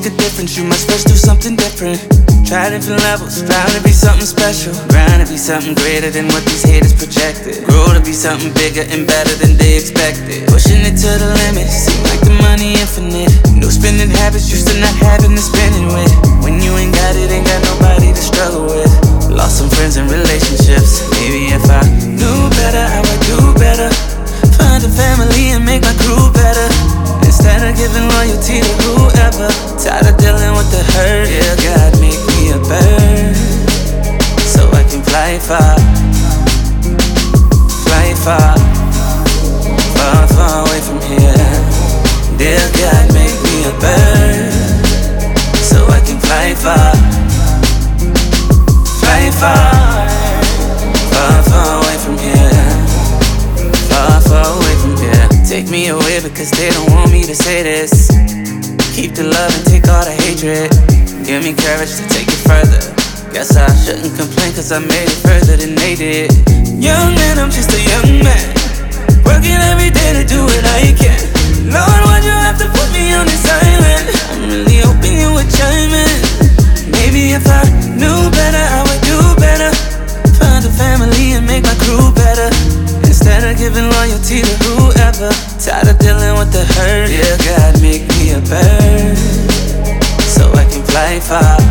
the difference, you must first do something different. Try different levels, trying to be something special, trying to be something greater than what these haters projected. Grow to be something bigger and better than they expected. Pushing it to the limit, seem like the money infinite. No spending habits, used to not having to spending with. When you ain't got it, ain't got nobody to struggle with. Lost some friends and relationships. Maybe if I knew better, I would do better. Find a family and make my crew better, instead of giving loyalty to whoever. Tired of dealing with the hurt. Yeah, God, make me a bird so I can fly far, fly far, far, far away from here. Dear God, make me a bird so I can fly far, fly far, far, far away from here. Far, far away from here. Take me away because they don't want me to say this. Keep the love and take all the hatred. Give me courage to take it further. Guess I shouldn't complain cause I made it further than they did. Young man, I'm just a young man, working every day to do what I can. Lord, why'd you have to put me on this island? I'm really hoping you would chime in. Maybe if I knew better, I would do better. Find a family and make my crew better, instead of giving loyalty to whoever. Tired of dealing with the hurt. Yeah, God, make me a bird so I can fly far,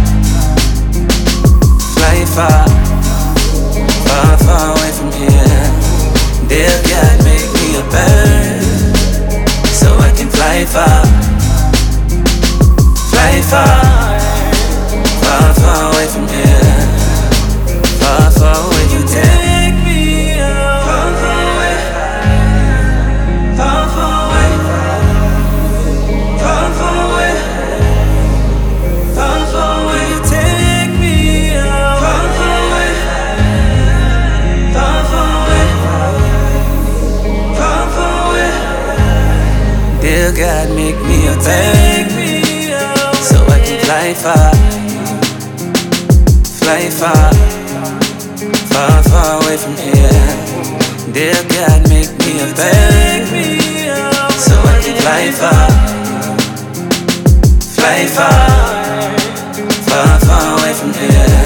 fly far, far, far away from here. Dear God, make me a bird so I can fly far, fly far, far, far away from here. Far, far away from here. Take me far, far away, far, far away, far, far away, far, far away. You take me far, far away, far, far away, far, far away. Dear God, make me a bird so I can fly far, fly far, far, far away from here. Dear God, make me a bird so I can fly far, fly far, far, far away from here.